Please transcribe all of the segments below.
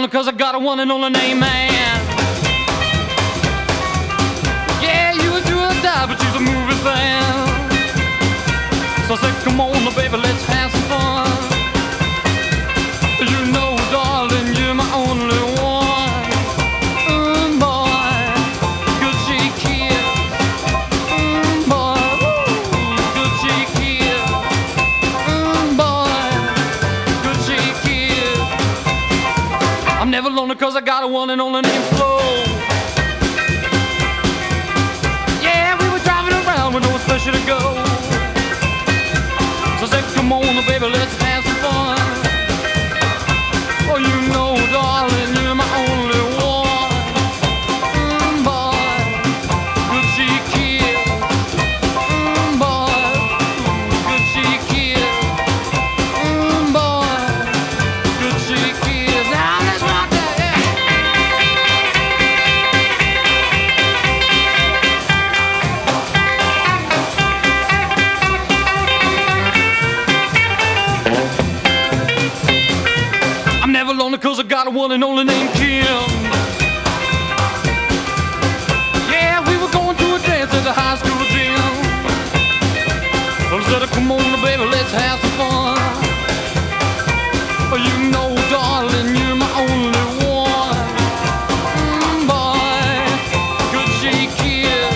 'cause I got a one and only name, man. Yeah, you was doing die, but you's a movie fan. So I said, come on, baby, let's have some fun. You know, darling, you're my only one. Boy, good cheek kiss. Boy, good cheek kiss. Boy, good cheek kiss. I'm never lonely 'cause I got a one and only named Flo. Yeah, we were driving around with no special to go. So I said, come on, baby, let's have some fun. Oh, you know, darling, you're my only one. Boy, good cheek kiss. Boy, good cheek kiss. Boy, good cheek kiss. Now let's rock that, yeah. I'm never lonely 'cause I got a one and only named Kim. Yeah, we were going to a dance at the high school gym. Well, I said, come on, baby, let's have some fun. Well, you know, darling, you're my only one. Boy, good cheek kiss.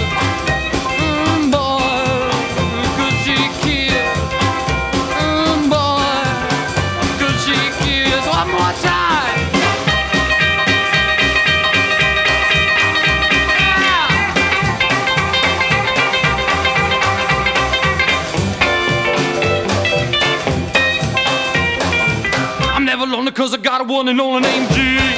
Boy, good cheek kiss. Boy, good cheek kiss. One more time. I'm never lonely 'cause I got a one and only named G.